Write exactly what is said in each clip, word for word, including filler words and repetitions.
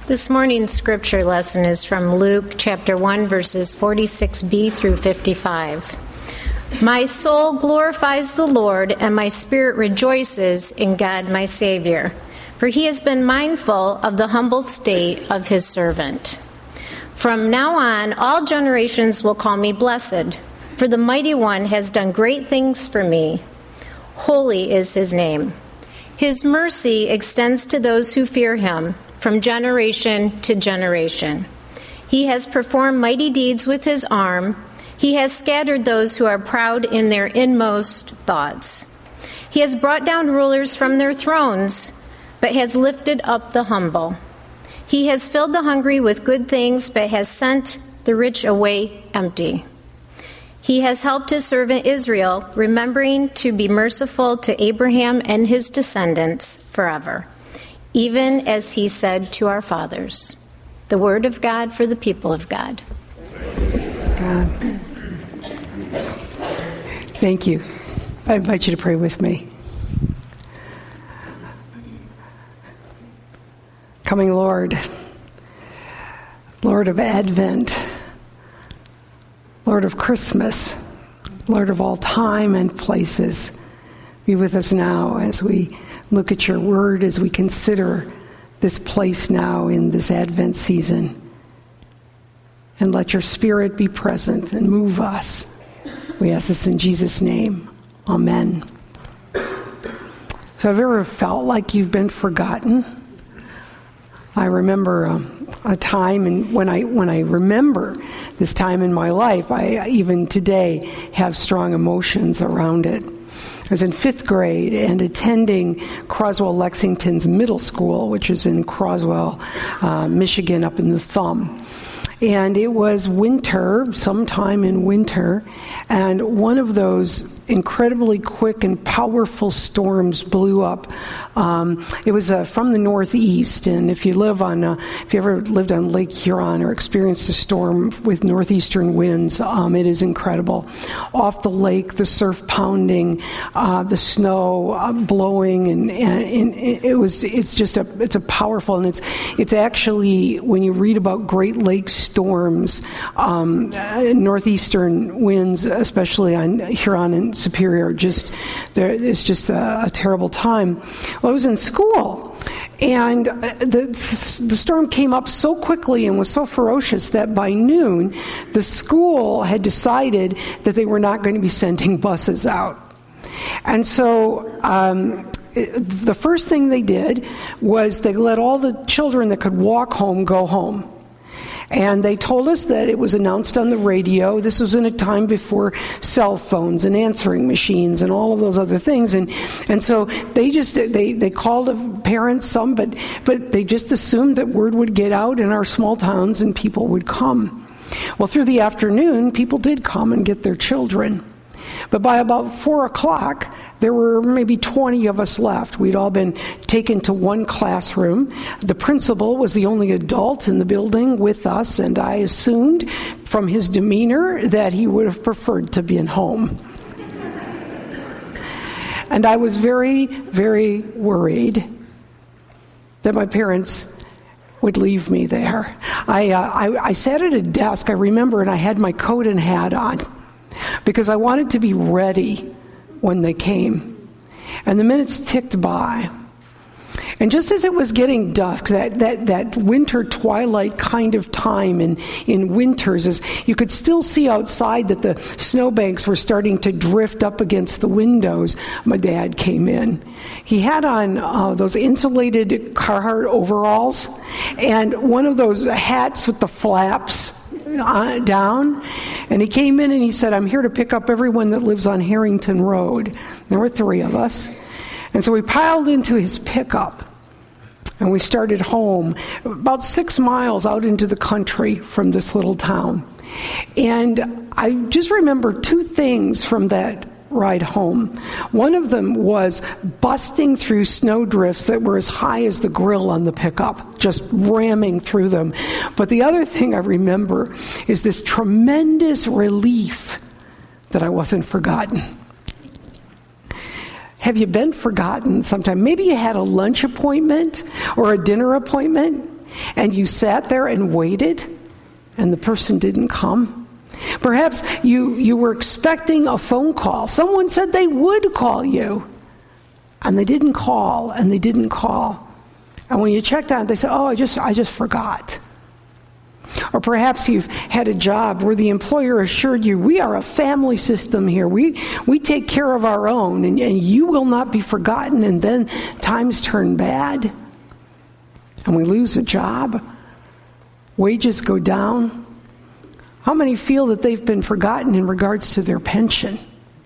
This morning's scripture lesson is from Luke chapter one, verses forty-six b through fifty-five. My soul glorifies the Lord, and my spirit rejoices in God my Savior, for he has been mindful of the humble state of his servant. From now on, all generations will call me blessed, for the Mighty One has done great things for me. Holy is his name. His mercy extends to those who fear him, from generation to generation. He has performed mighty deeds with his arm. He has scattered those who are proud in their inmost thoughts. He has brought down rulers from their thrones, but has lifted up the humble. He has filled the hungry with good things, but has sent the rich away empty. He has helped his servant Israel, remembering to be merciful to Abraham and his descendants forever, even as he said to our fathers. The word of God for the people of God. God. Thank you. I invite you to pray with me. Coming Lord, Lord of Advent, Lord of Christmas, Lord of all time and places, be with us now as we look at your word, as we consider this place now in this Advent season. And let your spirit be present and move us. We ask this in Jesus' name. Amen. So have you ever felt like you've been forgotten? I remember um, a time, and when I when I remember this time in my life, I even today have strong emotions around it. I was in fifth grade and attending Croswell Lexington's middle school, which is in Croswell, uh, Michigan, up in the Thumb. And it was winter, sometime in winter, and one of those incredibly quick and powerful storms blew up. Um, it was uh, from the northeast, and if you live on, uh, if you ever lived on Lake Huron or experienced a storm with northeastern winds, um, it is incredible. Off the lake, the surf pounding, uh, the snow uh, blowing, and, and, and it was. It's just a. It's a powerful, and it's. It's actually when you read about Great Lakes storms, um, northeastern winds, especially on Huron and Superior, just there. It's just a, a terrible time. Well, I was in school, and the the storm came up so quickly and was so ferocious that by noon, the school had decided that they were not going to be sending buses out. And so um, the first thing they did was they let all the children that could walk home go home. And they told us that it was announced on the radio. This was in a time before cell phones and answering machines and all of those other things. And and so they just they, they called the parents some, but but they just assumed that word would get out in our small towns and people would come. Well, through the afternoon, people did come and get their children. But by about four o'clock, there were maybe twenty of us left. We'd all been taken to one classroom. The principal was the only adult in the building with us, and I assumed from his demeanor that he would have preferred to be at home. And I was very, very worried that my parents would leave me there. I, uh, I, I sat at a desk, I remember, and I had my coat and hat on, because I wanted to be ready when they came. And the minutes ticked by. And just as it was getting dusk, that, that, that winter twilight kind of time in, in winters, is you could still see outside that the snowbanks were starting to drift up against the windows. My dad came in. He had on uh, those insulated Carhartt overalls and one of those hats with the flaps Uh, down, and he came in and he said, "I'm here to pick up everyone that lives on Harrington Road." There were three of us, and so we piled into his pickup and we started home, about six miles out into the country from this little town. And I just remember two things from that ride home. One of them was busting through snow drifts that were as high as the grill on the pickup, just ramming through them. But the other thing I remember is this tremendous relief that I wasn't forgotten. Have you been forgotten sometime? Maybe you had a lunch appointment or a dinner appointment, and you sat there and waited and the person didn't come? Perhaps you, you were expecting a phone call. Someone said they would call you, and they didn't call, and they didn't call. And when you checked out, they said, oh, I just I just forgot. Or perhaps you've had a job where the employer assured you, we are a family system here. We we take care of our own, and, and you will not be forgotten. And then times turn bad, and we lose a job. Wages go down. How many feel that they've been forgotten in regards to their pension?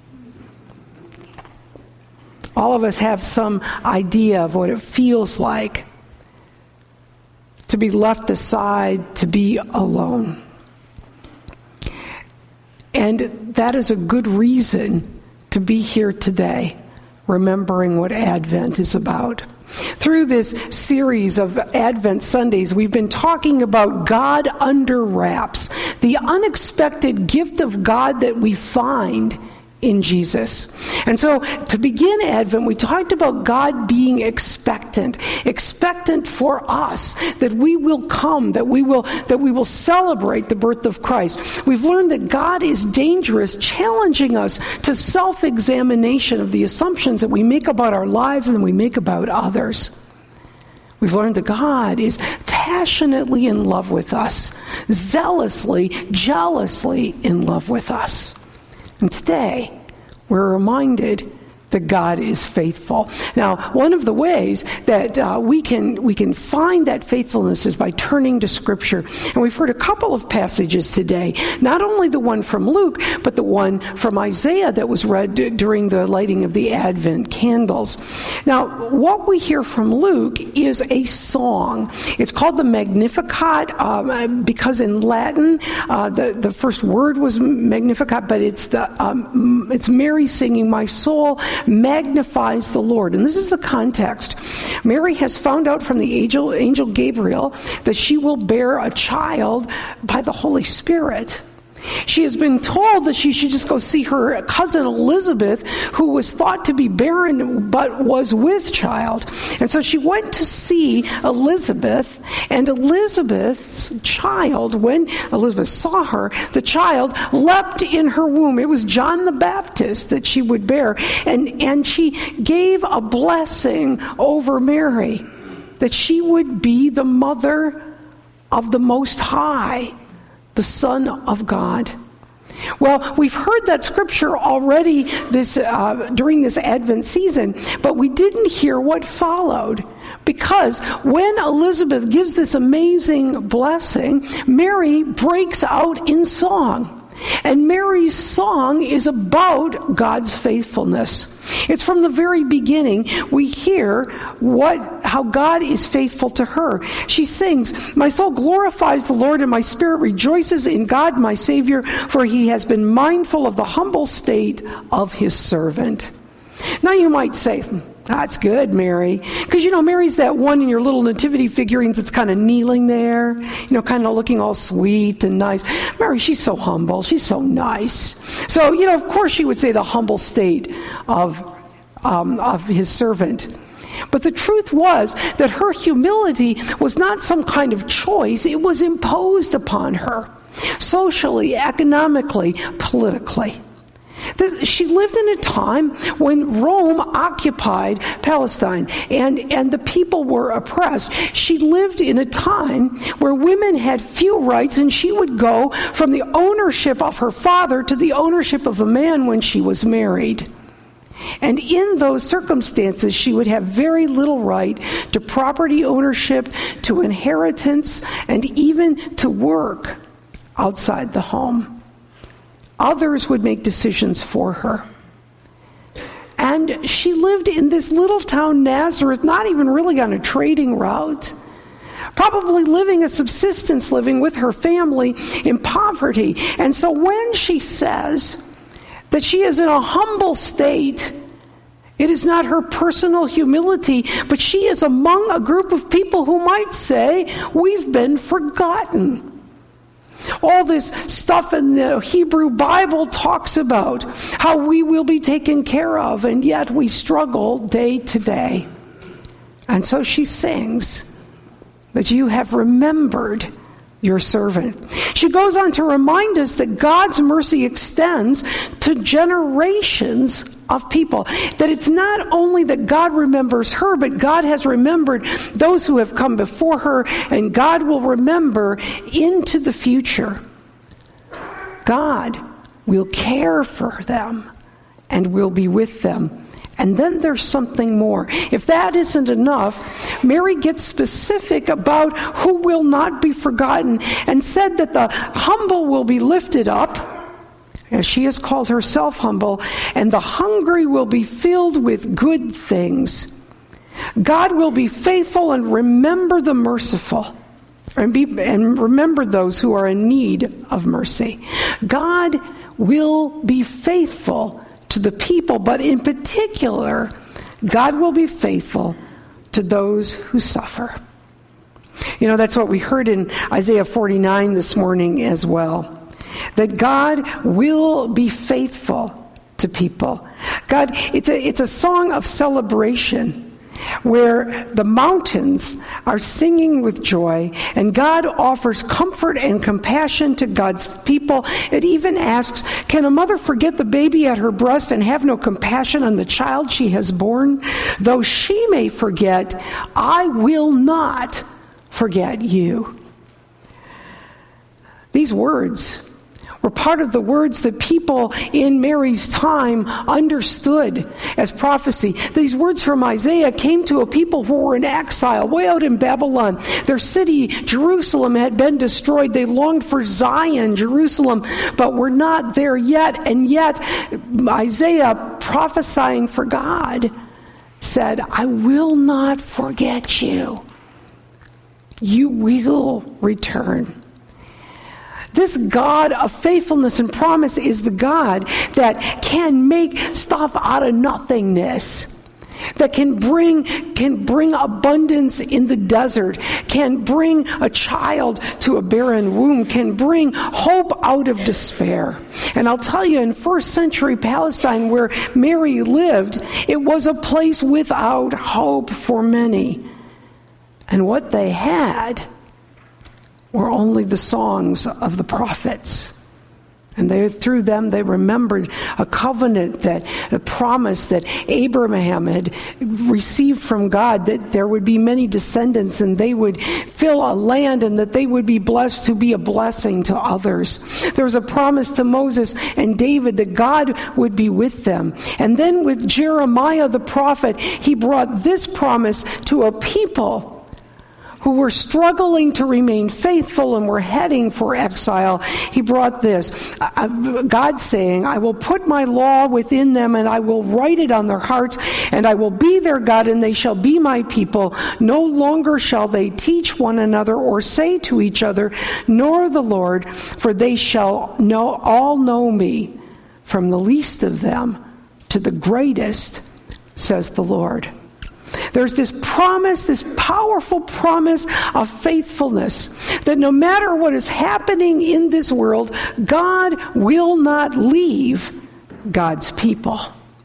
All of us have some idea of what it feels like to be left aside, to be alone. And that is a good reason to be here today, remembering what Advent is about. Through this series of Advent Sundays, we've been talking about God under wraps, the unexpected gift of God that we find in Jesus. And so to begin Advent, we talked about God being expectant, expectant for us, that we will come, that we will that we will celebrate the birth of Christ. We've learned that God is dangerous, challenging us to self-examination of the assumptions that we make about our lives and we make about others. We've learned that God is passionately in love with us, zealously, jealously in love with us. And today, we're reminded that God is faithful. Now, one of the ways that uh, we can we can find that faithfulness is by turning to Scripture. And we've heard a couple of passages today, not only the one from Luke, but the one from Isaiah that was read d- during the lighting of the Advent candles. Now, what we hear from Luke is a song. It's called the Magnificat um, because in Latin, uh, the, the first word was Magnificat, but it's the um, it's Mary singing, "My soul magnifies the Lord." And this is the context. Mary has found out from the angel, angel Gabriel that she will bear a child by the Holy Spirit. She has been told that she should just go see her cousin Elizabeth, who was thought to be barren but was with child. And so she went to see Elizabeth, and Elizabeth's child, when Elizabeth saw her, the child leapt in her womb. It was John the Baptist that she would bear. And, and she gave a blessing over Mary, that she would be the mother of the Most High, the Son of God. Well, we've heard that scripture already this uh, during this Advent season, but we didn't hear what followed. Because when Elizabeth gives this amazing blessing, Mary breaks out in song. And Mary's song is about God's faithfulness. It's from the very beginning we hear what how God is faithful to her. She sings, "My soul glorifies the Lord, and my spirit rejoices in God my Savior, for he has been mindful of the humble state of his servant." Now you might say, that's good, Mary. Because, you know, Mary's that one in your little nativity figurines that's kind of kneeling there, you know, kind of looking all sweet and nice. Mary, she's so humble. She's so nice. So, you know, of course she would say the humble state of, um, of his servant. But the truth was that her humility was not some kind of choice. It was imposed upon her, socially, economically, politically. She lived in a time when Rome occupied Palestine and, and the people were oppressed. She lived in a time where women had few rights, and she would go from the ownership of her father to the ownership of a man when she was married. And in those circumstances, she would have very little right to property ownership, to inheritance, and even to work outside the home. Others would make decisions for her. And she lived in this little town, Nazareth, not even really on a trading route, probably living a subsistence living with her family in poverty. And so when she says that she is in a humble state, it is not her personal humility, but she is among a group of people who might say, we've been forgotten. All this stuff in the Hebrew Bible talks about how we will be taken care of, and yet we struggle day to day. And so she sings, that you have remembered your servant. She goes on to remind us that God's mercy extends to generations of people. That it's not only that God remembers her, but God has remembered those who have come before her, and God will remember into the future. God will care for them and will be with them. And then there's something more. If that isn't enough, Mary gets specific about who will not be forgotten and said that the humble will be lifted up, as she has called herself humble, and the hungry will be filled with good things. God will be faithful and remember the merciful, and, be, and remember those who are in need of mercy. God will be faithful to the people, but in particular, God will be faithful to those who suffer. You know, that's what we heard in Isaiah forty-nine this morning as well. That God will be faithful to people. God, it's a, it's a song of celebration where the mountains are singing with joy, and God offers comfort and compassion to God's people. It even asks, can a mother forget the baby at her breast and have no compassion on the child she has borne? Though she may forget, I will not forget you. These words were part of the words that people in Mary's time understood as prophecy. These words from Isaiah came to a people who were in exile, way out in Babylon. Their city, Jerusalem, had been destroyed. They longed for Zion, Jerusalem, but were not there yet. And yet, Isaiah, prophesying for God, said, I will not forget you. You will return. This God of faithfulness and promise is the God that can make stuff out of nothingness, that can bring can bring abundance in the desert, can bring a child to a barren womb, can bring hope out of despair. And I'll tell you, in first century Palestine, where Mary lived, it was a place without hope for many. And what they had were only the songs of the prophets. And they, through them, they remembered a covenant, that a promise that Abraham had received from God, that there would be many descendants and they would fill a land and that they would be blessed to be a blessing to others. There was a promise to Moses and David that God would be with them. And then with Jeremiah the prophet, he brought this promise to a people who were struggling to remain faithful and were heading for exile. He brought this, uh, God saying, I will put my law within them and I will write it on their hearts, and I will be their God and they shall be my people. No longer shall they teach one another or say to each other, nor the Lord, for they shall know all know me, from the least of them to the greatest, says the Lord. There's this promise, this powerful promise of faithfulness, that no matter what is happening in this world, God will not leave God's people.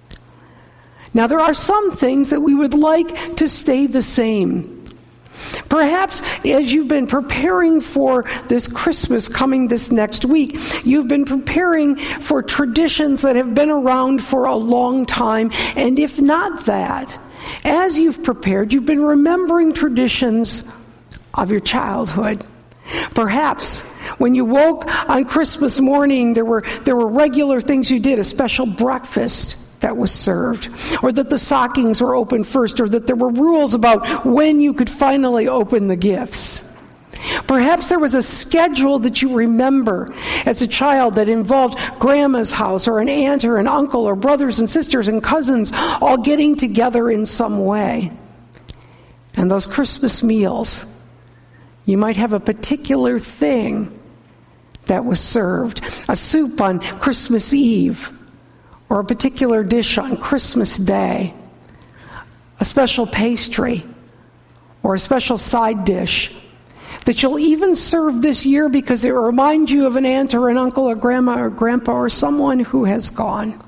Now, there are some things that we would like to stay the same. Perhaps as you've been preparing for this Christmas coming this next week, you've been preparing for traditions that have been around for a long time, and if not that, as you've prepared, you've been remembering traditions of your childhood. Perhaps when you woke on Christmas morning, there were there were regular things you did, a special breakfast that was served, or that the stockings were opened first, or that there were rules about when you could finally open the gifts. Perhaps there was a schedule that you remember as a child that involved grandma's house, or an aunt or an uncle, or brothers and sisters and cousins all getting together in some way. And those Christmas meals, you might have a particular thing that was served. A soup on Christmas Eve, or a particular dish on Christmas Day. A special pastry, or a special side dish that you'll even serve this year because it reminds you of an aunt or an uncle or grandma or grandpa or someone who has gone.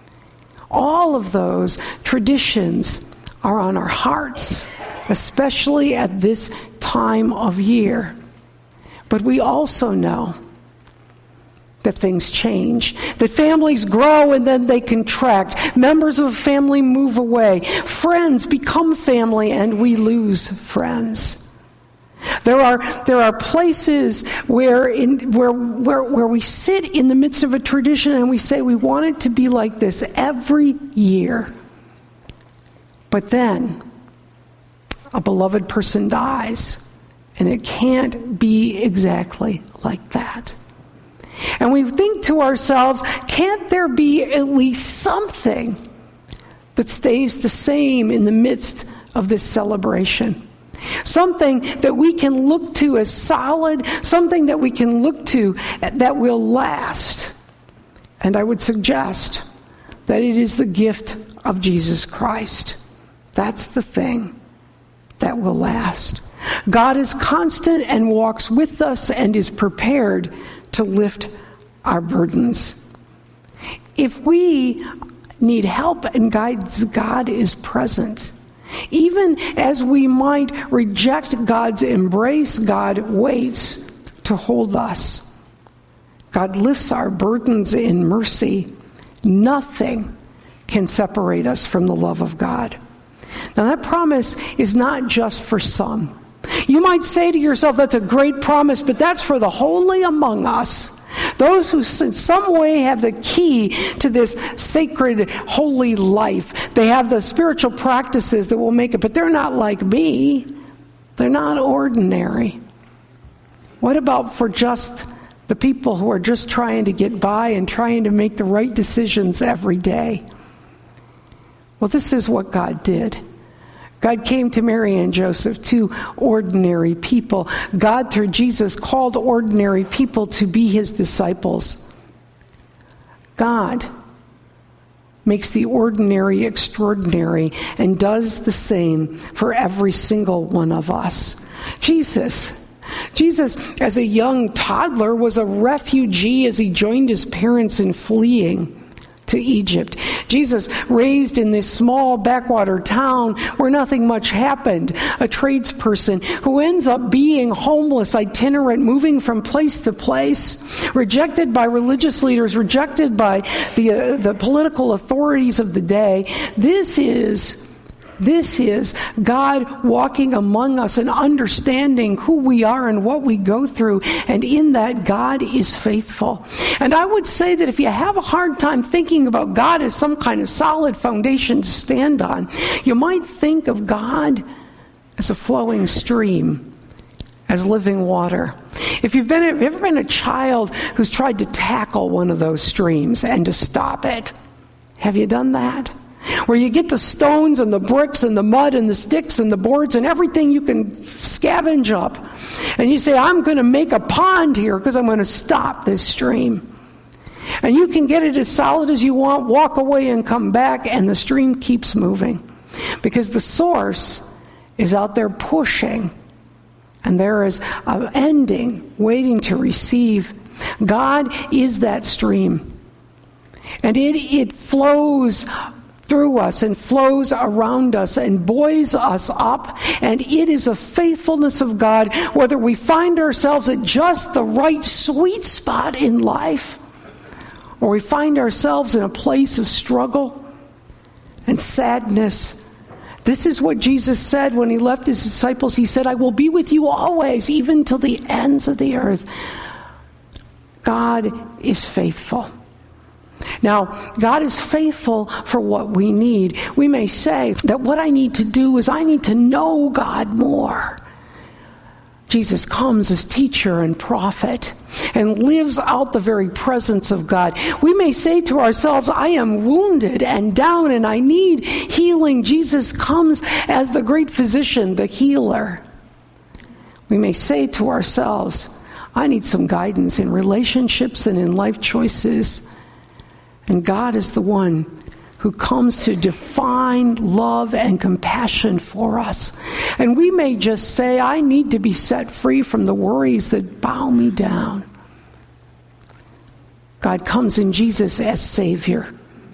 All of those traditions are on our hearts, especially at this time time of year. But we also know that things change, that families grow and then they contract. Members of a family move away. Friends become family and we lose friends. There are there are places where in where where where we sit in the midst of a tradition and we say we want it to be like this every year. But then a beloved person dies and it can't be exactly like that. And we think to ourselves, can't there be at least something that stays the same in the midst of this celebration? Something that we can look to as solid, something that we can look to that will last. And I would suggest that it is the gift of Jesus Christ. That's the thing that will last. God is constant and walks with us and is prepared to lift our burdens. If we need help and guidance, God is present. Even as we might reject God's embrace, God waits to hold us. God lifts our burdens in mercy. Nothing can separate us from the love of God. Now that promise is not just for some. You might say to yourself, that's a great promise, but that's for the holy among us. Those who in some way have the key to this sacred, holy life. They have the spiritual practices that will make it, but they're not like me. They're not ordinary. What about for just the people who are just trying to get by and trying to make the right decisions every day? Well, this is what God did. God came to Mary and Joseph, two ordinary people. God, through Jesus, called ordinary people to be his disciples. God makes the ordinary extraordinary and does the same for every single one of us. Jesus, Jesus, as a young toddler, was a refugee as he joined his parents in fleeing to Egypt. Jesus, raised in this small backwater town where nothing much happened, a tradesperson who ends up being homeless, itinerant, moving from place to place, rejected by religious leaders, rejected by the uh, the political authorities of the day. This is This is God walking among us and understanding who we are and what we go through. And in that, God is faithful. And I would say that if you have a hard time thinking about God as some kind of solid foundation to stand on, you might think of God as a flowing stream, as living water. If you've been, have you ever been a child who's tried to tackle one of those streams and to stop it? Have you done that? Where you get the stones and the bricks and the mud and the sticks and the boards and everything you can scavenge up. And you say, I'm going to make a pond here because I'm going to stop this stream. And you can get it as solid as you want, walk away and come back, and the stream keeps moving. Because the source is out there pushing. And there is an ending waiting to receive. God is that stream. And it, it flows through us and flows around us and buoys us up. And it is a faithfulness of God, whether we find ourselves at just the right sweet spot in life, or we find ourselves in a place of struggle and sadness. This is what Jesus said when he left his disciples. He said, I will be with you always, even till the ends of the earth. God is faithful. Now, God is faithful for what we need. We may say that what I need to do is I need to know God more. Jesus comes as teacher and prophet and lives out the very presence of God. We may say to ourselves, I am wounded and down and I need healing. Jesus comes as the great physician, the healer. We may say to ourselves, I need some guidance in relationships and in life choices. And God is the one who comes to define love and compassion for us. And we may just say, I need to be set free from the worries that bow me down. God comes in Jesus as Savior,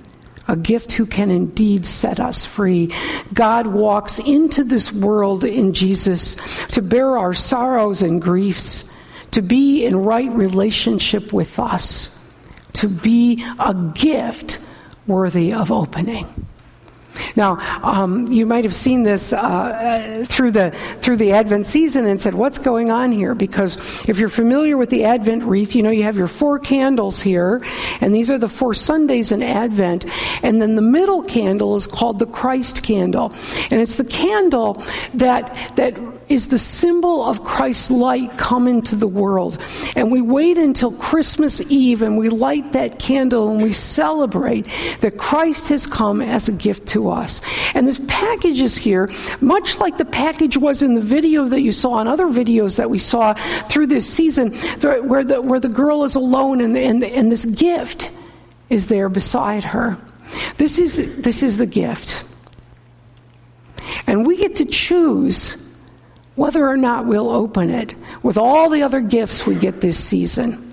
a gift who can indeed set us free. God walks into this world in Jesus to bear our sorrows and griefs, to be in right relationship with us, to be a gift worthy of opening. Now, um, you might have seen this uh, through the through the Advent season and said, what's going on here? Because if you're familiar with the Advent wreath, you know you have your four candles here, and these are the four Sundays in Advent. And then the middle candle is called the Christ candle. And it's the candle that that is the symbol of Christ's light come into the world. And we wait until Christmas Eve and we light that candle and we celebrate that Christ has come as a gift to us. And this package is here, much like the package was in the video that you saw and other videos that we saw through this season, where the where the girl is alone and, and, and this gift is there beside her. This is this is the gift. And we get to choose whether or not we'll open it with all the other gifts we get this season.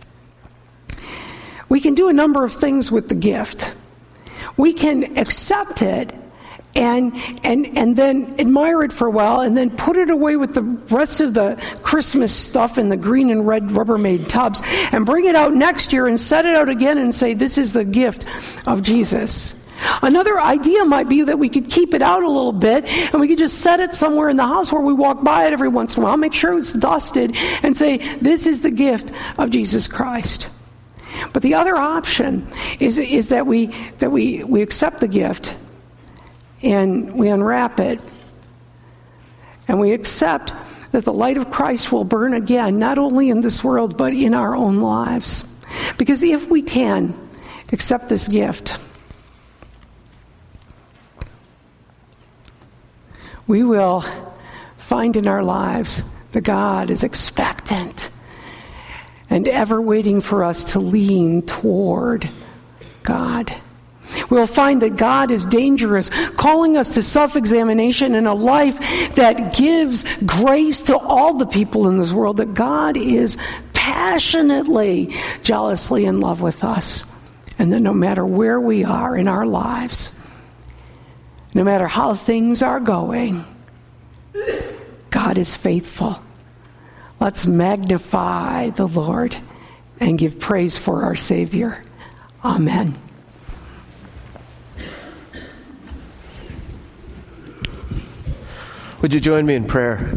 We can do a number of things with the gift. We can accept it and and and then admire it for a while and then put it away with the rest of the Christmas stuff in the green and red Rubbermaid tubs and bring it out next year and set it out again and say, this is the gift of Jesus. Another idea might be that we could keep it out a little bit and we could just set it somewhere in the house where we walk by it every once in a while, make sure it's dusted, and say, this is the gift of Jesus Christ. But the other option is is that we that we, we accept the gift and we unwrap it and we accept that the light of Christ will burn again, not only in this world but in our own lives. Because if we can accept this gift, we will find in our lives that God is expectant and ever waiting for us to lean toward God. We'll find that God is dangerous, calling us to self-examination in a life that gives grace to all the people in this world, that God is passionately, jealously in love with us, and that no matter where we are in our lives, no matter how things are going, God is faithful. Let's magnify the Lord and give praise for our Savior. Amen. Would you join me in prayer?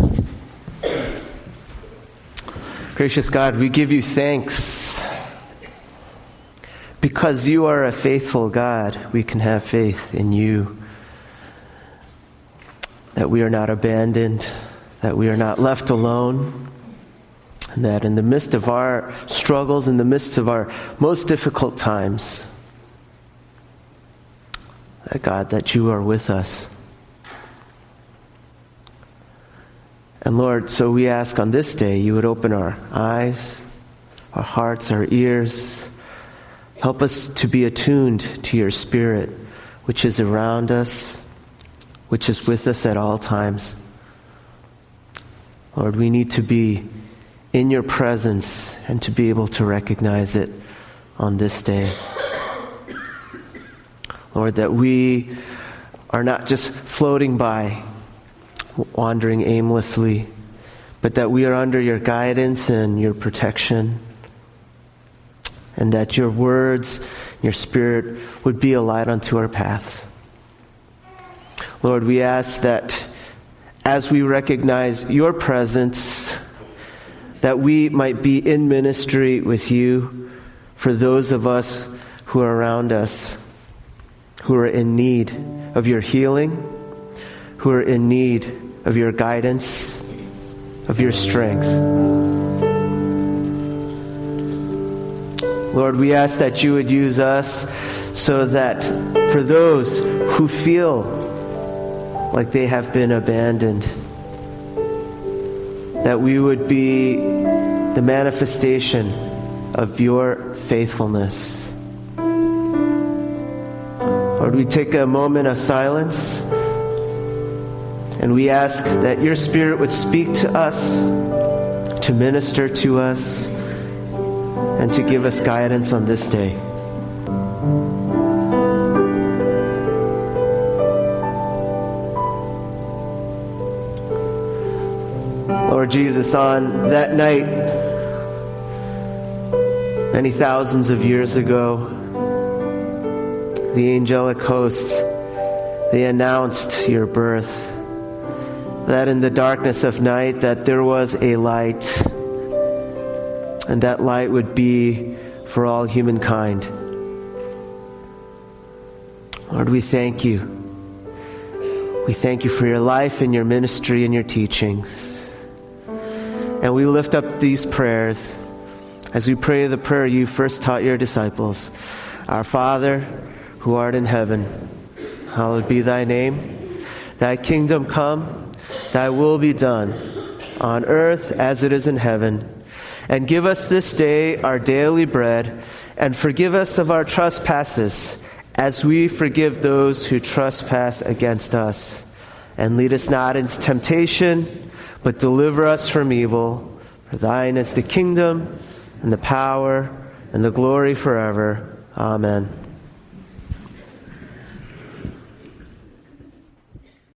Gracious God, we give you thanks. Because you are a faithful God, we can have faith in you. That we are not abandoned, that we are not left alone, and that in the midst of our struggles, in the midst of our most difficult times, that God, that you are with us. And Lord, so we ask on this day you would open our eyes, our hearts, our ears. Help us to be attuned to your Spirit, which is around us, which is with us at all times. Lord, we need to be in your presence and to be able to recognize it on this day. Lord, that we are not just floating by, wandering aimlessly, but that we are under your guidance and your protection, and that your words, your Spirit would be a light unto our paths. Lord, we ask that as we recognize your presence, that we might be in ministry with you for those of us who are around us, who are in need of your healing, who are in need of your guidance, of your strength. Lord, we ask that you would use us so that for those who feel like they have been abandoned, that we would be the manifestation of your faithfulness. Lord, we take a moment of silence and we ask that your Spirit would speak to us, to minister to us, and to give us guidance on this day. Lord Jesus, on that night, many thousands of years ago, the angelic hosts, they announced your birth, that in the darkness of night that there was a light, and that light would be for all humankind. Lord, we thank you. We thank you for your life and your ministry and your teachings. And we lift up these prayers as we pray the prayer you first taught your disciples. Our Father, who art in heaven, hallowed be thy name. Thy kingdom come, thy will be done, on earth as it is in heaven. And give us this day our daily bread, and forgive us of our trespasses, as we forgive those who trespass against us. And lead us not into temptation, but deliver us from evil. For thine is the kingdom, and the power, and the glory forever. Amen.